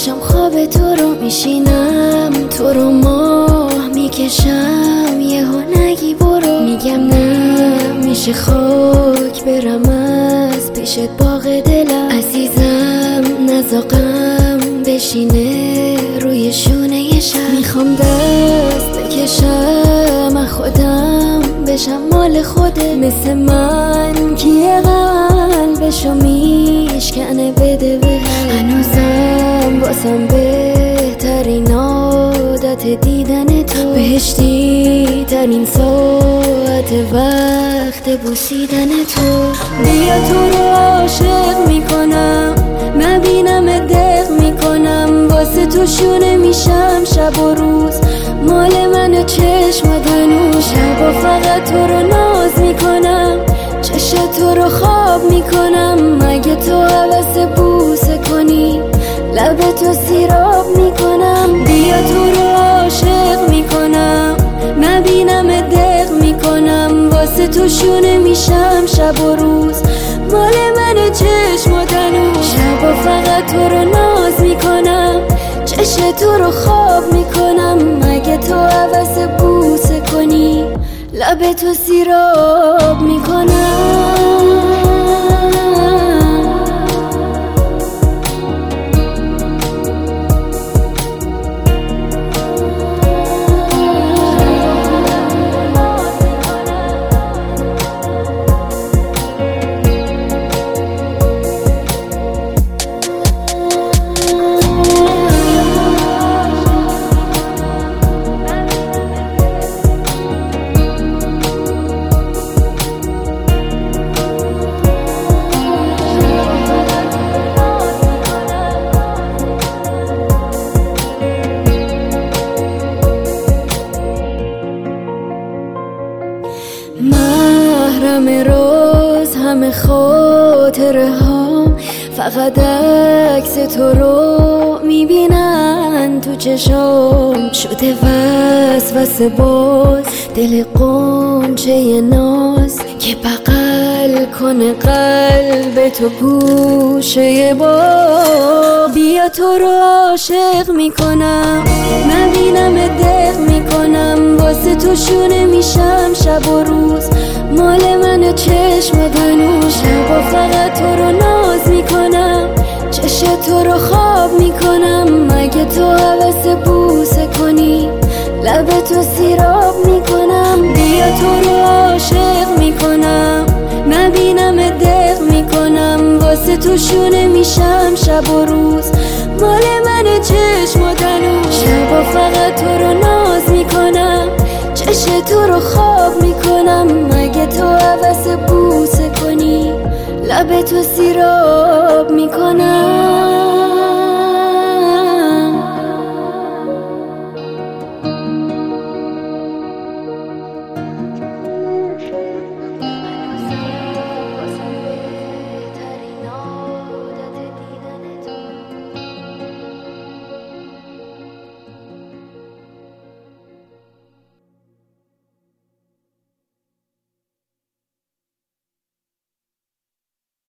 چشم خواب تو رو میشینم، تو رو ماه میکشم، یهو نگی برو، میگم نه میشه خاک برم از پیشت، باغ دلم عزیزم نزاقم بشینه روی شونه شب، میخوام دست بکشم از خودم بشم مال خوده، مثل من کیه قلبشو میشکنه بده به هنوزم باسم بهترین عادت دیدن تو، بهشتی ترین ساعت وقت بوسیدن تو، بیا تو رو عاشق میکنم، نبینم دق میکنم، واسه تو شونه میشم شب و روز، مال من چشم و دنو، شبا فقط تو رو ناز میکنم، چشم تو رو خواب میکنم، مگه تو حوث بوسه کنی لب تو سیراب میکنم، بیا تو رو عاشق میکنم، نبینم دق میکنم، واسه تو شونه میشم شب و روز، مال من چشم و دنو، شبا فقط تو رو ناز میکنم، چشم تو رو خواب میکنم، مگه تو حوث بوسه کنی لب تو سیراب میکنم. محرم روز همه خاطره هام، فقط عکس تو رو میبینن تو چشام، شده وسوسه باز دل قنچه ناز، که بغل کنه قلب تو گوشه باغ، بیا تو رو عاشق میکنم، نبینم دق میکنم، واسه تو شونه میشم شب و روز، مال من چشم و دنو، شبا فقط تو رو ناز میکنم، چشم تو رو خواب میکنم، مگه تو حوث بوسه کنی لب تو سیراب میکنم، بیا تو رو عاشق میکنم، نبینم دق میکنم، واسه تو شونه میشم شب و روز، مال من چشم و دنو، شبا فقط تو رو ناز میکنم، چشم تو رو خواب میکنم، مگه تو حوث بوسه کنی لب تو سیراب میکنم.